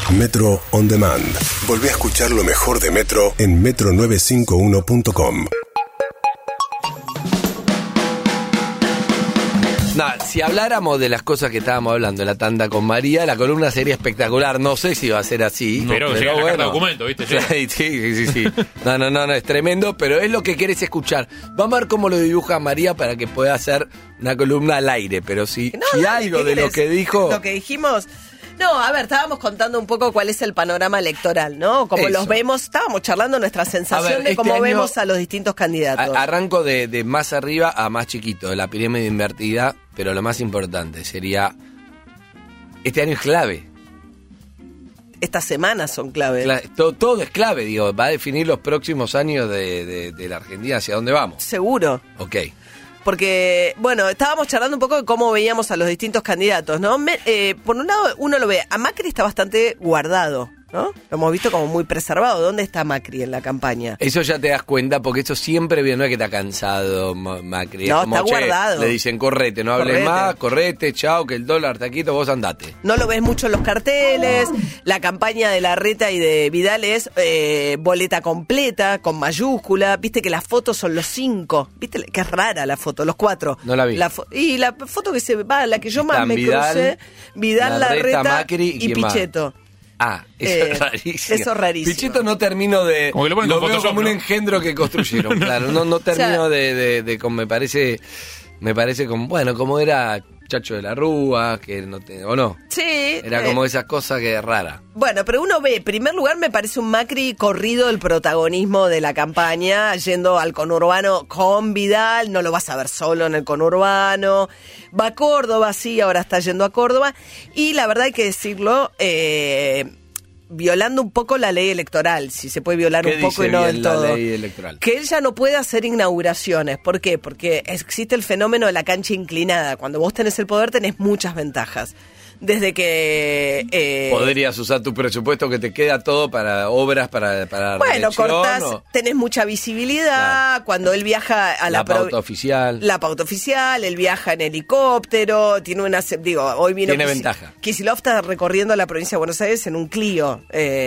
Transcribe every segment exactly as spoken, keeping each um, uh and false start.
Metro On Demand. Volví a escuchar lo mejor de Metro en metro novecientos cincuenta y uno punto com. No, si habláramos de las cosas que estábamos hablando en la tanda con María, la columna sería espectacular. No sé si va a ser así. No, pero llega bueno. Documento, ¿viste? Sí, sí, sí, sí. No, no, no, no, es tremendo, pero es lo que querés escuchar. Vamos a ver cómo lo dibuja María para que pueda hacer una columna al aire, pero si, no, si dale, algo ¿qué de querés? lo que dijo... Lo que dijimos... No, a ver, estábamos contando un poco cuál es el panorama electoral, ¿no? Como Eso. los vemos, estábamos charlando nuestra sensación A ver, de este cómo año- vemos a los distintos candidatos. A- arranco de, de más arriba a más chiquito, la pirámide invertida, pero lo más importante sería... Este año es clave. Estas semanas son clave. Cla- todo, todo es clave, digo, va a definir los próximos años de, de- de la Argentina, hacia dónde vamos. Seguro. Ok. Porque, bueno, estábamos charlando un poco de cómo veíamos a los distintos candidatos, ¿no? Me- eh, por un lado, uno lo ve, a Macri está bastante guardado, ¿no? Lo hemos visto como muy preservado. ¿Dónde está Macri en la campaña? Eso ya te das cuenta, porque eso siempre viene, no es que está cansado Ma- Macri. Es No, como, está che, guardado. le dicen, correte, no hables Correte. más, correte, chao, que el dólar está quieto, vos andate. No lo ves mucho en los carteles. La campaña de Larreta y de Vidal es eh, boleta completa, con mayúscula. Viste que las fotos son los cinco. Viste que es rara la foto, los cuatro. No la vi. fo- y la foto que se va, la que yo más Están me Vidal, crucé, Vidal, Larreta, Larreta Macri, ¿y y quién más? Pichetto. Ah, eso Eh, es rarísimo. eso es rarísimo. Pichetto no termino de... Como que lo ponen con veo Photoshop, como un ¿no? engendro que construyeron, claro. No, no termino O sea, de, de, de, como me parece... Me parece como, bueno, como era Chacho de la Rúa, que no te, o no. Sí. Era eh, como esas cosas que es rara. Bueno, pero uno ve, en primer lugar me parece un Macri corrido el protagonismo de la campaña, yendo al conurbano con Vidal, no lo vas a ver solo en el conurbano, va a Córdoba, sí, ahora está yendo a Córdoba, y la verdad hay que decirlo, eh, violando un poco la ley electoral, si se puede violar ¿Qué un poco dice y no bien del la todo. ley electoral? Que él ya no puede hacer inauguraciones. ¿Por qué? Porque existe el fenómeno de la cancha inclinada. Cuando vos tenés el poder tenés muchas ventajas. Desde que... eh, Podrías usar tu presupuesto que te queda todo para obras, para, para Bueno, reelección, cortás, o tenés mucha visibilidad. Claro. Cuando él viaja a la, la pro- pauta oficial. La pauta oficial, él viaja en helicóptero, tiene una... Digo, hoy vino... Tiene Kisi- ventaja. Kicillof está recorriendo la provincia de Buenos Aires en un Clio.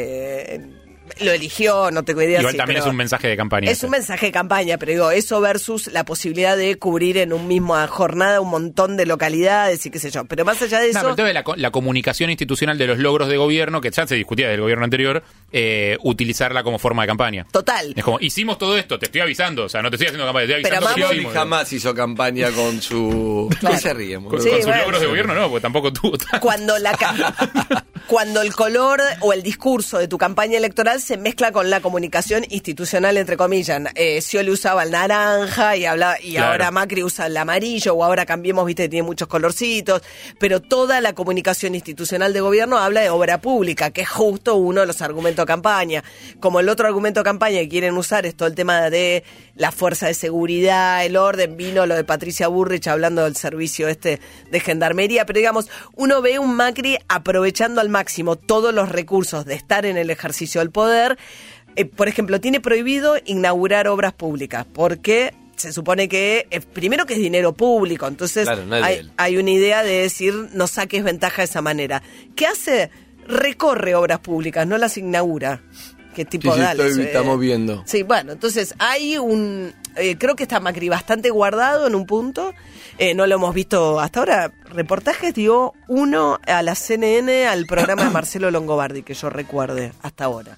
Eh, lo eligió, no tengo idea. Igual si, también pero es un mensaje de campaña. Es un mensaje de campaña, pero digo, eso versus la posibilidad de cubrir en un mismo jornada un montón de localidades y qué sé yo. Pero más allá de No, eso... pero el tema de la, co- la comunicación institucional de los logros de gobierno, que ya se discutía del gobierno anterior, eh, utilizarla como forma de campaña. Total. Es como, hicimos todo esto, te estoy avisando, o sea, no te estoy haciendo campaña, te estoy Pero avisando. que vamos- lo Scioli hicimos. jamás hizo campaña con su... Claro. ¿Qué se ríen? Con, boludo? Sí, con sus bueno. logros de gobierno no, porque tampoco tuvo tanto. Cuando la ca- cuando el color o el discurso de tu campaña electoral se mezcla con la comunicación institucional, entre comillas. Eh, Scioli usaba el naranja y hablaba, y Claro. ahora Macri usa el amarillo, o ahora Cambiemos, viste, que tiene muchos colorcitos, pero toda la comunicación institucional de gobierno habla de obra pública, que es justo uno de los argumentos de campaña. Como el otro argumento de campaña que quieren usar es todo el tema de la fuerza de seguridad, el orden, vino lo de Patricia Burrich hablando del servicio este de gendarmería, pero digamos, uno ve un Macri aprovechando al máximo todos los recursos de estar en el ejercicio del poder. Eh, por ejemplo, tiene prohibido inaugurar obras públicas, porque se supone que, eh, primero que es dinero público, entonces Claro, no es de hay, él. hay una idea de decir, no saques ventaja de esa manera. ¿Qué hace? Recorre obras públicas, no las inaugura. ¿Qué tipo Sí, sí, dale, estoy- eh, estamos viendo. Sí, bueno, entonces hay un... eh, creo que está Macri bastante guardado en un punto. Eh, no lo hemos visto hasta ahora. Reportajes dio uno a la C N N, al programa de Marcelo Longobardi, que yo recuerde hasta ahora.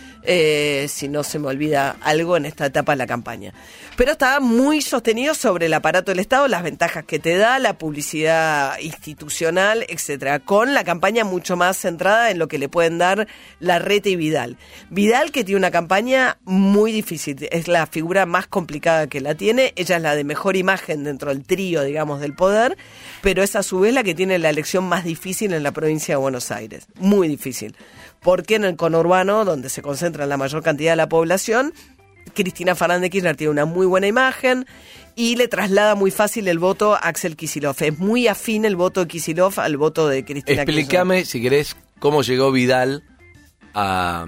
Eh, si no se me olvida algo en esta etapa de la campaña. Pero está muy sostenido sobre el aparato del Estado, las ventajas que te da, la publicidad institucional, etcétera, con la campaña mucho más centrada en lo que le pueden dar Larreta y Vidal. Vidal, que tiene una campaña muy difícil, es la figura más complicada que la tiene, ella es la de mejor imagen dentro del trío, digamos, del poder, pero es a su vez la que tiene la elección más difícil en la provincia de Buenos Aires, muy difícil. Porque en el conurbano, donde se concentra la mayor cantidad de la población, Cristina Fernández Kirchner tiene una muy buena imagen y le traslada muy fácil el voto a Axel Kicillof. Es muy afín el voto de Kicillof al voto de Cristina Explícame, si querés, cómo llegó Vidal a,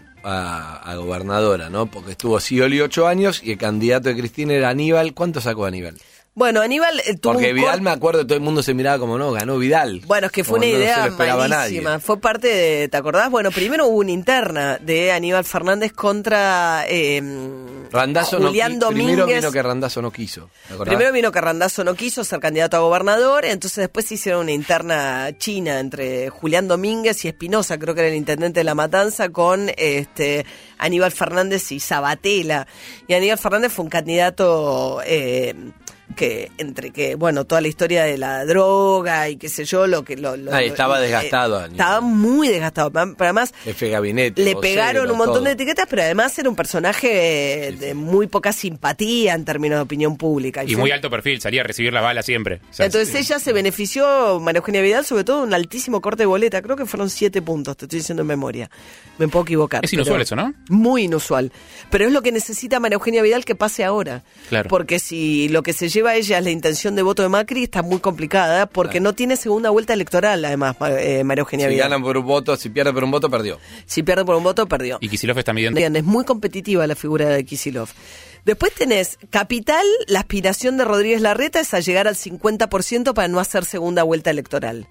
a, a gobernadora, ¿no? Porque estuvo Scioli ocho años y el candidato de Cristina era Aníbal. ¿Cuánto sacó Aníbal? Bueno, Aníbal eh, tuvo Porque un Vidal, cor- me acuerdo, todo el mundo se miraba como, no, ganó Vidal. Bueno, es que fue Como una no se idea lo esperaba malísima. nadie. Fue parte de, ¿te acordás? Bueno, primero hubo una interna de Aníbal Fernández contra eh, Randazzo Julián no, qui- Primero Domínguez. vino que Randazzo no quiso. ¿te acordás? Primero vino que Randazzo no quiso ser candidato a gobernador, entonces después hicieron una interna china entre Julián Domínguez y Espinosa, creo que era el intendente de La Matanza, con este Aníbal Fernández y Sabatella. Y Aníbal Fernández fue un candidato eh, que entre que, bueno, toda la historia de la droga y qué sé yo, lo que... Lo, lo- Ah, estaba lo- desgastado, eh, Aníbal. estaba muy desgastado, pero además... Jefe de gabinete. Le vocero, pegaron un montón todo. de etiquetas, pero además era un personaje de muy poca simpatía en términos de opinión pública. Y fue- muy alto perfil, salía a recibir la bala siempre. O sea, Entonces sí. ella se benefició, María Eugenia Vidal, sobre todo un altísimo corte de boleta. Creo que fueron siete puntos, te estoy diciendo en memoria. Me puedo equivocar. Es inusual pero- eso, ¿no? Muy inusual. Pero es lo que necesita María Eugenia Vidal que pase ahora. Claro. Porque si lo que se lleva a ella es la intención de voto de Macri, está muy complicada, porque no tiene segunda vuelta electoral, además, Ma- eh, María Eugenia Si Vidal. ganan por un voto, si pierde por un voto, perdió. Si pierde por un voto, perdió. Y Kicillof está midiendo. Bien, es muy competitiva la figura de Kicillof. Después tenés Capital, la aspiración de Rodríguez Larreta es a llegar al cincuenta por ciento para no hacer segunda vuelta electoral.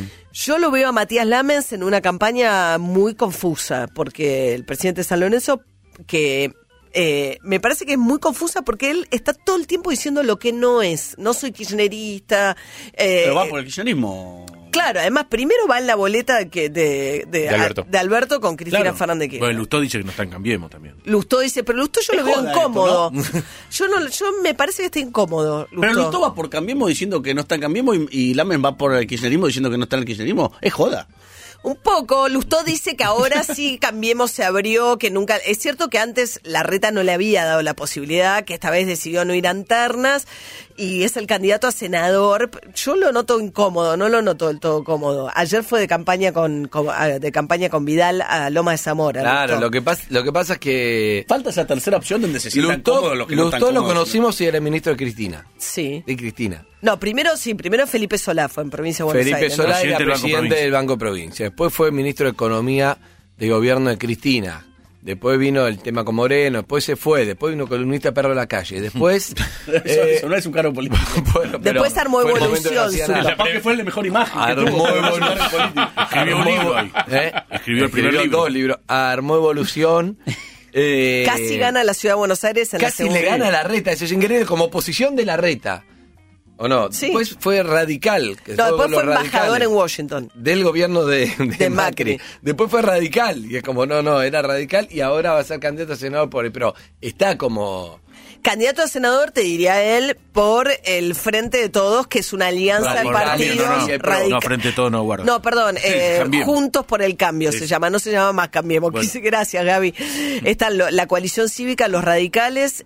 Yo lo veo a Matías Lamens en una campaña muy confusa, porque el presidente de San Lorenzo, que eh, me parece que es muy confusa porque él está todo el tiempo diciendo lo que no es. No soy kirchnerista. eh, Pero va por el kirchnerismo. Claro, además primero va en la boleta que de, de, De Alberto. de Alberto con Cristina Claro. Fernández Kirchner. Bueno, Lustó dice que no está en Cambiemos también. Lustó dice, pero Lustó yo Es lo veo joda incómodo. esto, Yo no, yo me parece que está incómodo. Pero Lustó va por Cambiemos diciendo que no está en Cambiemos y, y Lamen va por el kirchnerismo diciendo que no está en el kirchnerismo. Es joda. Un poco, Lustó dice que ahora sí Cambiemos se abrió, que nunca... Es cierto que antes Larreta no le había dado la posibilidad, que esta vez decidió no ir a internas, y es el candidato a senador. Yo lo noto incómodo, no lo noto del todo cómodo. Ayer fue de campaña con, con- de campaña con Vidal a Loma de Zamora. Claro, Lustó. lo que, pasa, lo que pasa es que Falta esa tercera opción donde se sientan Lustó, cómodos los que no Lustó están lo cómodos. conocimos y era ministro de Cristina. Sí. De Cristina. No, primero sí, primero Felipe Solá fue en Provincia de Buenos Felipe Aires. ¿no? Solá era Presidente del Banco presidente Provincia. del Banco Provincia. Después fue ministro de Economía de gobierno de Cristina. Después vino el tema con Moreno. Después se fue. Después vino columnista Perro de la Calle. Después. Eso, eh, eso no es un cargo político. bueno, pero Después armó fue el momento Evolución, que no hacía su- nada. Capaz que fue el de mejor imagen que Armó tuvo. Evolución. Escribió un Armó- libro ahí. ¿Eh? Escribió el primer Escribió libro. dos libros. Armó Evolución. eh, Casi gana la Ciudad de Buenos Aires en la Casi segunda. le gana a la reta. Eso es increíble. Como oposición de la reta. ¿O no? Sí. Después fue radical. Que No, después los fue embajador radicales. en Washington. Del gobierno de, de De Macri. Macri. Después fue radical. Y es como, no, no, era radical y ahora va a ser candidato a senador por el. Pero está como. Candidato a senador, te diría él, por el Frente de Todos, que es una alianza de Por partidos Cambiemos, no, no. radical- No, frente a todo no, guarda. No, perdón, eh, Cambiemos. Juntos por el Cambio Sí. se llama, no se llama más Cambiemos. Bueno. Quise- Gracias, Gaby. Está lo- la coalición cívica, los radicales.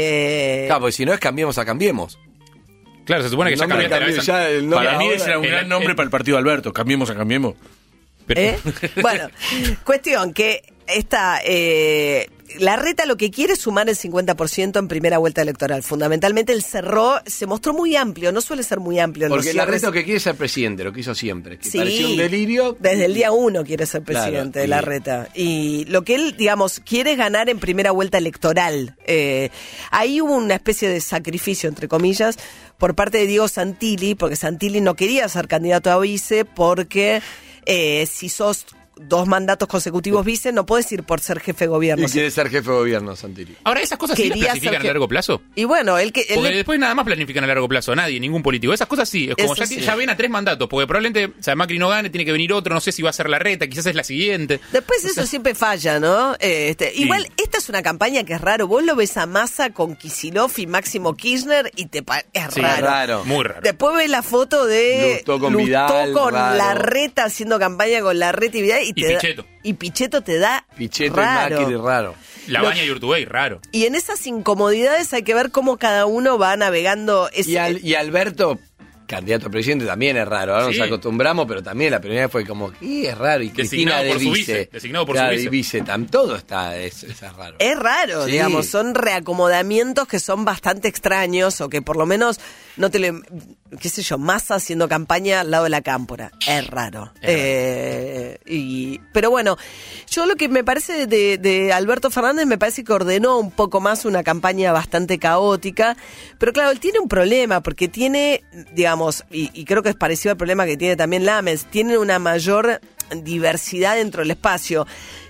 Eh, Claro, porque si no es cambiemos a cambiemos. Claro, se supone que El ya nombre cambiaste la cambió, vez. ya el nombre Para mí ahora- ese era un el- gran nombre el- para el partido de Alberto. Cambiemos a Cambiemos. Pero- ¿eh? Bueno, cuestión que esta... Eh, Larreta lo que quiere es sumar el cincuenta por ciento en primera vuelta electoral. Fundamentalmente él cerró, se mostró muy amplio, no suele ser muy amplio en los Porque la cierres. reta lo que quiere es ser presidente, lo que hizo siempre. Que Sí, parecía un delirio. desde el día uno quiere ser Claro, presidente de y- Larreta. Y lo que él, digamos, quiere es ganar en primera vuelta electoral. Eh, ahí hubo una especie de sacrificio, entre comillas, por parte de Diego Santilli, porque Santilli no quería ser candidato a vice porque eh, si sos dos mandatos consecutivos vice, no puedes ir por ser jefe de gobierno. Y quiere ser jefe de gobierno, Santilli. Ahora, ¿esas cosas sí las Quería planifican ser a que- largo plazo? Y bueno, él que... él Porque le- después nada más planifican a largo plazo, nadie, ningún político. Esas cosas sí, es como Eso ya, sí. ya ven a tres mandatos, porque probablemente, o sea, Macri no gane, tiene que venir otro, no sé si va a ser la reta, quizás es la siguiente. Después eso siempre falla, ¿no? Eh, Este, igual, esta es una campaña que es raro. Vos lo ves a Massa con Kicillof y Máximo Kirchner y te pa- es Sí, raro. raro. Muy raro. Después ves la foto de Lustó con Vidal, con raro. Larreta haciendo campaña con Larreta y Vidal. Y, te da- Pichetto. y Pichetto te da Pichetto raro. y Macri, raro. La Lo- Baña y Urtubey, raro. Y en esas incomodidades hay que ver cómo cada uno va navegando. Ese, Y, al- y Alberto, candidato a presidente, también es raro. Ahora Sí. nos acostumbramos, pero también la primera vez fue como, y es raro. Y Cristina Designado de por su vice. vice, designado por su Claro, vice. y vice. tam- todo está, es, es raro. Es raro, Sí. digamos, son reacomodamientos que son bastante extraños o que por lo menos no te le... qué sé yo, Massa haciendo campaña al lado de la Cámpora. Es raro. Es Eh, y, pero bueno, yo lo que me parece de, de Alberto Fernández, me parece que ordenó un poco más una campaña bastante caótica, pero claro, él tiene un problema, porque tiene, digamos, y, y creo que es parecido al problema que tiene también Lames, tiene una mayor diversidad dentro del espacio.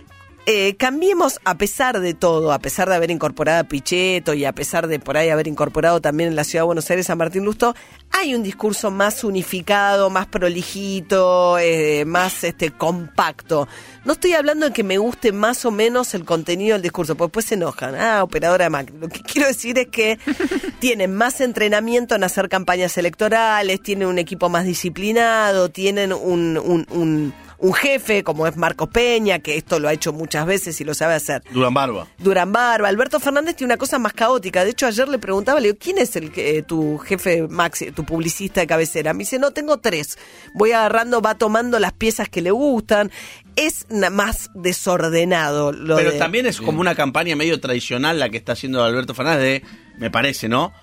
Eh, cambiemos, a pesar de todo, a pesar de haber incorporado a Pichetto y a pesar de por ahí haber incorporado también en la Ciudad de Buenos Aires a Martín Lustó, hay un discurso más unificado, más prolijito, eh, más este compacto. No estoy hablando de que me guste más o menos el contenido del discurso, porque después se enojan. Ah, operadora de Macri. Lo que quiero decir es que tienen más entrenamiento en hacer campañas electorales, tienen un equipo más disciplinado, tienen un... un, un un jefe, como es Marcos Peña, que esto lo ha hecho muchas veces y lo sabe hacer. Durán Barba. Durán Barba. Alberto Fernández tiene una cosa más caótica. De hecho, ayer le preguntaba, le digo, ¿quién es el eh, tu jefe Maxi, tu publicista de cabecera? Me dice, no, tengo tres. Voy agarrando, va tomando las piezas que le gustan. Es na- más desordenado. Lo Pero de... también es como una campaña medio tradicional la que está haciendo Alberto Fernández de, me parece, ¿no?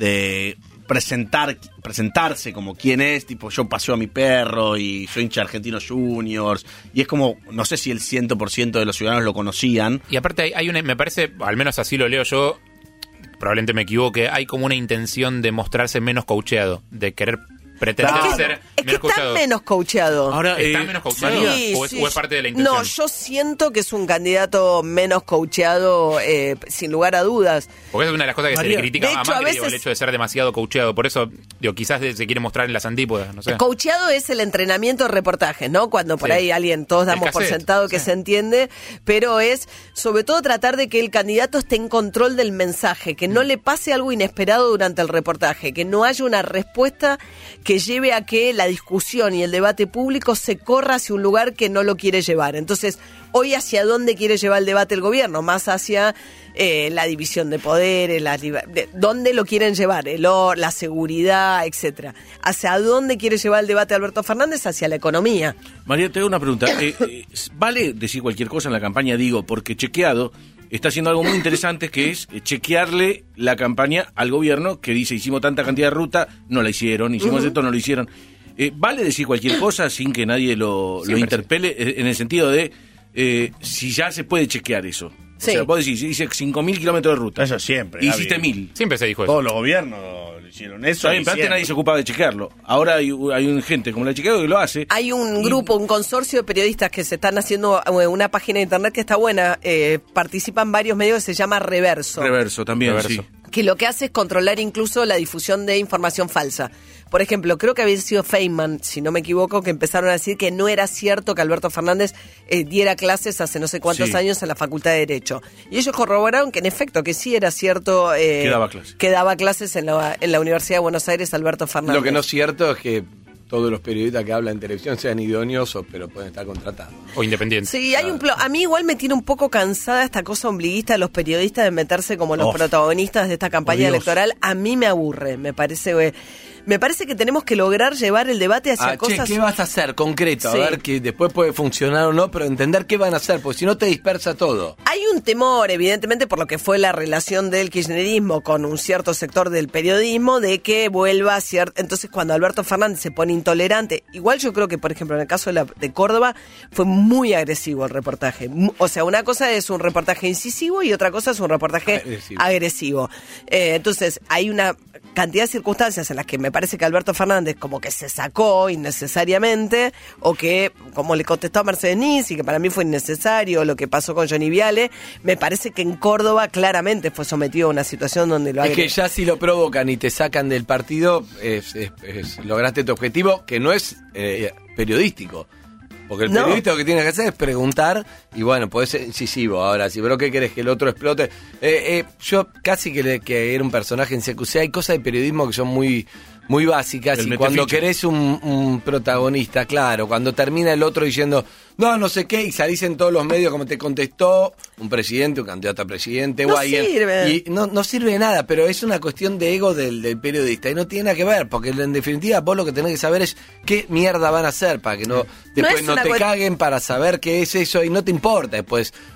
De presentar presentarse como quién es, tipo yo paseo a mi perro y soy hincha de Argentinos Juniors, y es como, no sé si el cien por ciento de los ciudadanos lo conocían. Y aparte hay, hay una, me parece, al menos así lo leo yo, probablemente me equivoque, hay como una intención de mostrarse menos coacheado, de querer pretender Es que, ser es que menos está coacheado. menos coacheado. Ahora, ¿Está eh, menos coacheado? Sí, ¿O, es, sí. o es parte de la intención? No, yo siento que es un candidato menos coacheado, eh, sin lugar a dudas. Porque es una de las cosas que María, se le critica de a hecho, a Macri, digo, veces- el hecho de ser demasiado coacheado. Por eso, digo, quizás se quiere mostrar en las antípodas, no sé. Coacheado es el entrenamiento de reportajes, ¿no? Cuando por Sí. ahí alguien, todos El damos por cassette, sentado que sí. se entiende, pero es sobre todo tratar de que el candidato esté en control del mensaje, que no le pase algo inesperado durante el reportaje, que no haya una respuesta que lleve a que la discusión y el debate público se corra hacia un lugar que no lo quiere llevar. Entonces, hoy hacia dónde quiere llevar el debate el gobierno, más hacia eh, la división de poderes, la, de, dónde lo quieren llevar, el or, la seguridad, etcétera. ¿Hacia dónde quiere llevar el debate Alberto Fernández? Hacia la economía. María, te hago una pregunta. Eh, eh, ¿Vale decir cualquier cosa en la campaña? Digo, porque Chequeado está haciendo algo muy interesante, que es eh, chequearle la campaña al gobierno, que dice, hicimos tanta cantidad de ruta, no la hicieron, hicimos Uh-huh. esto, no lo hicieron. Eh, ¿Vale decir cualquier cosa sin que nadie lo, lo Siempre interpele? Eh, En el sentido de, eh, si ya se puede chequear eso. Sí. O sea, vos decís, hice cinco mil kilómetros de ruta. Eso siempre. Y Gaby. hiciste mil. Siempre se dijo eso. Todos los gobiernos lo hicieron eso. Está bien, pero antes nadie se ocupaba de chequearlo. Ahora hay, hay un gente como la de Chequeado que lo hace. Hay un grupo, un consorcio de periodistas que se están haciendo eh, una página de internet que está buena. Eh, participan varios medios que se llama Reverso. Reverso también, Reverso. sí. Que lo que hace es controlar incluso la difusión de información falsa. Por ejemplo, creo que había sido Feynman, si no me equivoco, que empezaron a decir que no era cierto que Alberto Fernández eh, diera clases hace no sé cuántos Sí. años en la Facultad de Derecho. Y ellos corroboraron que en efecto, que sí era cierto eh, Que daba clases. que daba clases en la, en la Universidad de Buenos Aires Alberto Fernández. Lo que no es cierto es que todos los periodistas que hablan en televisión sean idóneos, o- pero pueden estar contratados. O independiente. Sí, hay un plo- a mí igual me tiene un poco cansada esta cosa ombliguista de los periodistas de meterse como los Oh. protagonistas de esta campaña Oh, Dios. electoral. A mí me aburre, me parece eh, me parece que tenemos que lograr llevar el debate hacia Ah, che, cosas. ¿qué vas a hacer concreto? Sí. A ver, que después puede funcionar o no, pero entender qué van a hacer, porque si no te dispersa todo. Hay un temor, evidentemente, por lo que fue la relación del kirchnerismo con un cierto sector del periodismo, de que vuelva a cierto. Entonces, cuando Alberto Fernández se pone intolerante, igual yo creo que, por ejemplo, en el caso de, la, de Córdoba, fue muy agresivo el reportaje. Mu- O sea, una cosa es un reportaje incisivo y otra cosa es un reportaje Agresivo. agresivo. Eh, entonces, hay una cantidad de circunstancias en las que me parece que Alberto Fernández como que se sacó innecesariamente, o que, como le contestó a Mercedes Niz, y que para mí fue innecesario, lo que pasó con Johnny Viale, me parece que en Córdoba claramente fue sometido a una situación donde lo Es que agre- ya si lo provocan y te sacan del partido, es, es- es- lograste tu objetivo, que no es eh, periodístico. Porque el No. periodista lo que tiene que hacer es preguntar, y bueno, puede ser incisivo ahora, si pero ¿qué querés? Que el otro explote. Eh, eh, yo casi que, le- que era un personaje en C Q C. Hay cosas de periodismo que son muy muy básicas, El y cuando meteficha. querés un, un protagonista, claro, cuando termina el otro diciendo, no, no sé qué, y salís en todos los medios como te contestó un presidente, un candidato a presidente, No o alguien. sirve. Y no, no sirve de nada, pero es una cuestión de ego del, del periodista, y no tiene nada que ver, porque en definitiva vos lo que tenés que saber es qué mierda van a hacer para que no después es no, una te cuest- caguen para saber qué es eso, y no te importa después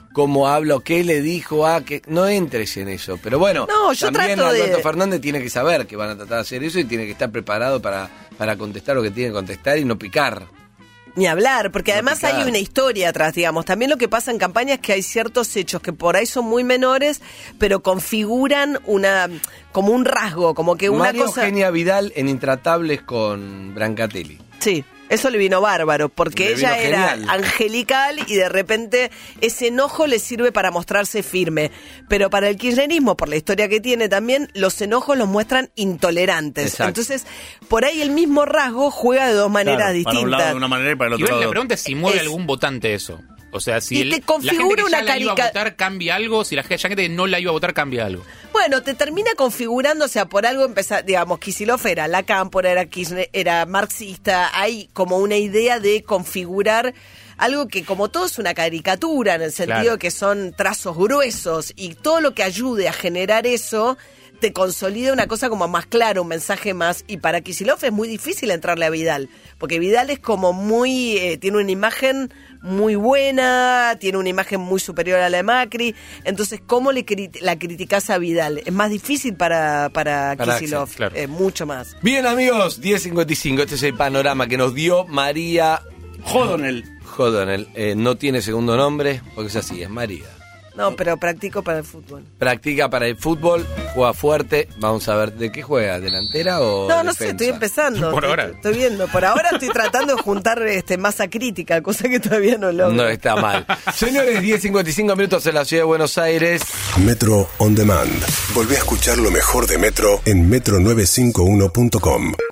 cómo habla o qué le dijo a que no entres en eso. Pero bueno, No, yo también trato de- Alberto Fernández tiene que saber que van a tratar de hacer eso y tiene que estar preparado para, para contestar lo que tiene que contestar y no picar. Ni hablar, porque No además picar. hay una historia atrás, digamos. También lo que pasa en campaña es que hay ciertos hechos que por ahí son muy menores, pero configuran una como un rasgo, como que una María cosa... Eugenia Vidal en Intratables con Brancatelli. Sí, eso le vino bárbaro, porque Le ella vino era genial. angelical y de repente ese enojo le sirve para mostrarse firme. Pero para el kirchnerismo, por la historia que tiene también, los enojos los muestran intolerantes. Exacto. Entonces, por ahí el mismo rasgo juega de dos maneras Claro, distintas. para un lado de una manera y para el otro Igual la lado. pregunta es si mueve Es- algún votante eso. O sea, si Y el- te la configura gente que una ya la iba a carica- votar cambia algo, si la gente, ya gente que no la iba a votar cambia algo. Bueno, te termina configurando, o sea, por algo empezar, digamos, Kicillof era la cámpora, era Kirchner, era marxista, hay como una idea de configurar algo que como todo es una caricatura, en el sentido Claro. que son trazos gruesos, y todo lo que ayude a generar eso te consolida una cosa como más clara, un mensaje más, y para Kicillof es muy difícil entrarle a Vidal, porque Vidal es como muy, eh, tiene una imagen muy buena, tiene una imagen muy superior a la de Macri, entonces ¿cómo le cri- la criticás a Vidal? Es más difícil para, para, Para Kicillof, Axel, claro. eh, mucho más. Bien, amigos, diez cincuenta y cinco, este es el panorama que nos dio María Jodonel. O'Donnell. Eh, no tiene segundo nombre, porque es así, es María. No, pero practico para el fútbol. Practica para el fútbol, juega fuerte. Vamos a ver, ¿de qué juega? ¿Delantera o No, no sé, defensa? estoy empezando. Por estoy, ahora. Estoy viendo. Por ahora estoy tratando de juntar este, masa crítica, cosa que todavía no logro. No está mal. Señores, diez cincuenta y cinco minutos en la ciudad de Buenos Aires. Metro On Demand. Volvé a escuchar lo mejor de Metro en metro novecientos cincuenta y uno punto com.